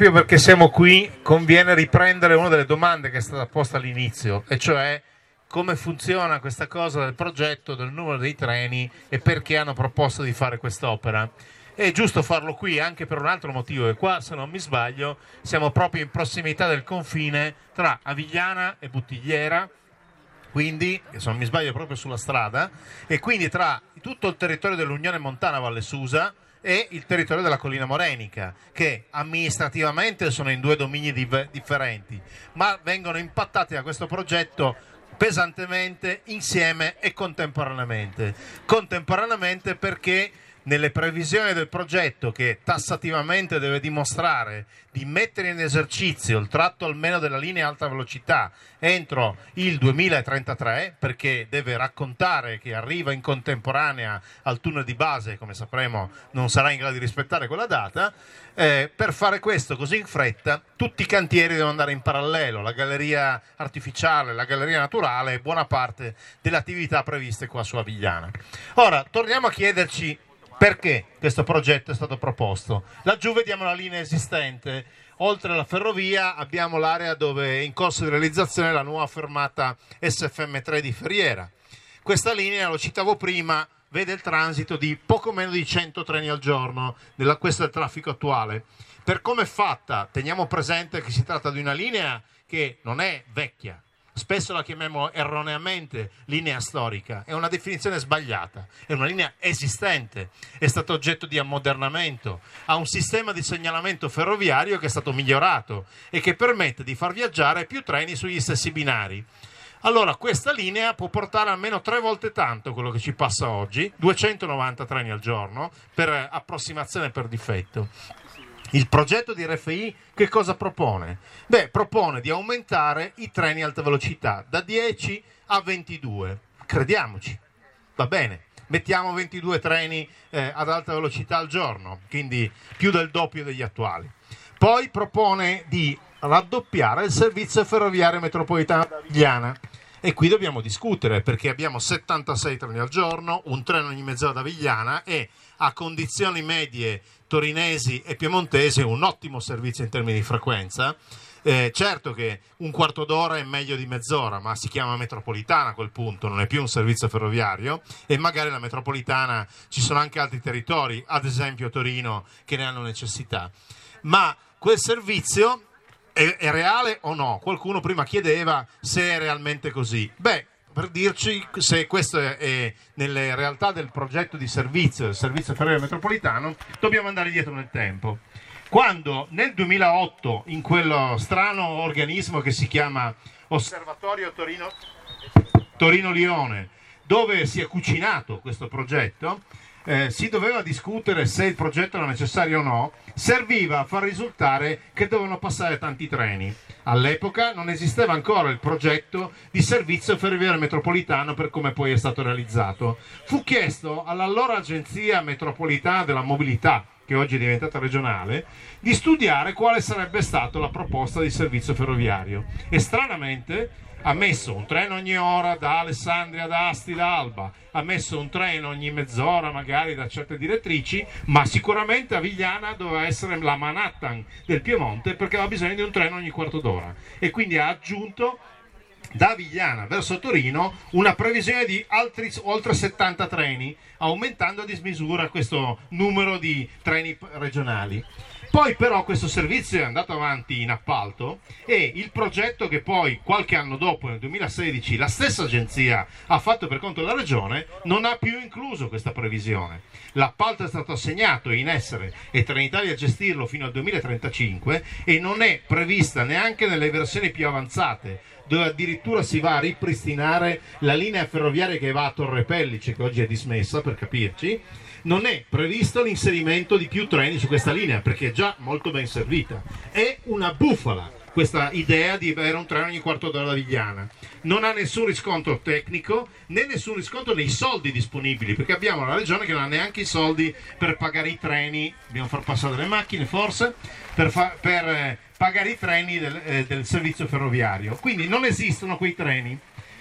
proprio perché siamo qui, conviene riprendere una delle domande che è stata posta all'inizio, e cioè come funziona questa cosa del progetto, del numero dei treni e perché hanno proposto di fare quest'opera. È giusto farlo qui anche per un altro motivo, e qua, se non mi sbaglio, siamo proprio in prossimità del confine tra Avigliana e Buttigliera, quindi, se non mi sbaglio, proprio sulla strada, e quindi tra tutto il territorio dell'Unione Montana Valle Susa e il territorio della Collina Morenica, che amministrativamente sono in due domini differenti, ma vengono impattati da questo progetto pesantemente, insieme e contemporaneamente. Contemporaneamente perché nelle previsioni del progetto, che tassativamente deve dimostrare di mettere in esercizio il tratto almeno della linea alta velocità entro il 2033, perché deve raccontare che arriva in contemporanea al tunnel di base, come sapremo non sarà in grado di rispettare quella data, per fare questo così in fretta tutti i cantieri devono andare in parallelo, la galleria artificiale, la galleria naturale e buona parte delle attività previste qua su Avigliana. Ora torniamo a chiederci perché questo progetto è stato proposto. Laggiù vediamo la linea esistente, oltre alla ferrovia abbiamo l'area dove è in corso di realizzazione la nuova fermata SFM3 di Ferriera. Questa linea, lo citavo prima, vede il transito di poco meno di 100 treni al giorno, questo è il traffico attuale. Per come è fatta, teniamo presente che si tratta di una linea che non è vecchia, spesso la chiamiamo erroneamente linea storica, è una definizione sbagliata, è una linea esistente, è stato oggetto di ammodernamento, ha un sistema di segnalamento ferroviario che è stato migliorato e che permette di far viaggiare più treni sugli stessi binari. Allora questa linea può portare almeno 3 volte tanto quello che ci passa oggi, 290 treni al giorno, per approssimazione per difetto. Il progetto di RFI che cosa propone? Beh, propone di aumentare i treni a alta velocità da 10 a 22. Crediamoci, va bene, mettiamo 22 treni ad alta velocità al giorno, quindi più del doppio degli attuali. Poi propone di raddoppiare il servizio ferroviario metropolitano di Avigliana. E qui dobbiamo discutere, perché abbiamo 76 treni al giorno, un treno ogni mezz'ora da Avigliana e a condizioni medie torinesi e piemontesi un ottimo servizio in termini di frequenza. Certo che un quarto d'ora è meglio di mezz'ora, ma si chiama metropolitana a quel punto, non è più un servizio ferroviario, e magari la metropolitana ci sono anche altri territori, ad esempio Torino, che ne hanno necessità. Ma quel servizio è reale o no? Qualcuno prima chiedeva se è realmente così. Beh, per dirci se questo è nelle realtà del progetto di servizio, del servizio ferroviario metropolitano, dobbiamo andare dietro nel tempo. Quando nel 2008, in quello strano organismo che si chiama Osservatorio Torino-Lione, dove si è cucinato questo progetto, si doveva discutere se il progetto era necessario o no, serviva a far risultare che dovevano passare tanti treni. All'epoca non esisteva ancora il progetto di servizio ferroviario metropolitano per come poi è stato realizzato. Fu chiesto all'allora Agenzia Metropolitana della Mobilità, che oggi è diventata regionale, di studiare quale sarebbe stata la proposta di servizio ferroviario, e stranamente ha messo un treno ogni ora da Alessandria, da Asti, da Alba, ha messo un treno ogni mezz'ora magari da certe direttrici, ma sicuramente Avigliana doveva essere la Manhattan del Piemonte, perché aveva bisogno di un treno ogni quarto d'ora, e quindi ha aggiunto da Avigliana verso Torino una previsione di altri oltre 70 treni, aumentando a dismisura questo numero di treni regionali. Poi però questo servizio è andato avanti in appalto, e il progetto che poi qualche anno dopo, nel 2016, la stessa agenzia ha fatto per conto della regione, non ha più incluso questa previsione. L'appalto è stato assegnato in essere e Trenitalia a gestirlo fino al 2035, e non è prevista neanche nelle versioni più avanzate, dove addirittura si va a ripristinare la linea ferroviaria che va a Torre Pellice, che oggi è dismessa, per capirci. Non è previsto l'inserimento di più treni su questa linea, perché è già molto ben servita. È una bufala questa idea di avere un treno ogni quarto d'ora da Avigliana. Non ha nessun riscontro tecnico, né nessun riscontro nei soldi disponibili, perché abbiamo una regione che non ha neanche i soldi per pagare i treni, dobbiamo far passare le macchine forse, per pagare i treni del servizio ferroviario. Quindi non esistono quei treni.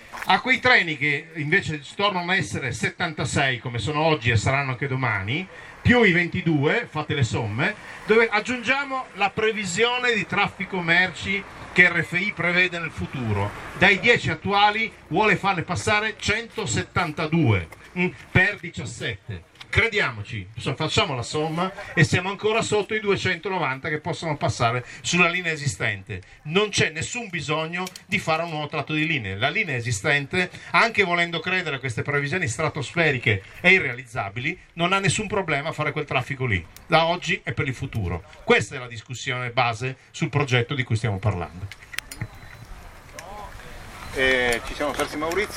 A quei treni che invece tornano a essere 76 come sono oggi e saranno anche domani, più i 22, fate le somme, dove aggiungiamo la previsione di traffico merci che RFI prevede nel futuro. Dai 10 attuali vuole farne passare 172 per 17. Crediamoci, facciamo la somma e siamo ancora sotto i 290 che possono passare sulla linea esistente. Non c'è nessun bisogno di fare un nuovo tratto di linea. La linea esistente, anche volendo credere a queste previsioni stratosferiche e irrealizzabili, non ha nessun problema a fare quel traffico lì, da oggi e per il futuro. Questa è la discussione base sul progetto di cui stiamo parlando. Ci siamo persi Maurizio.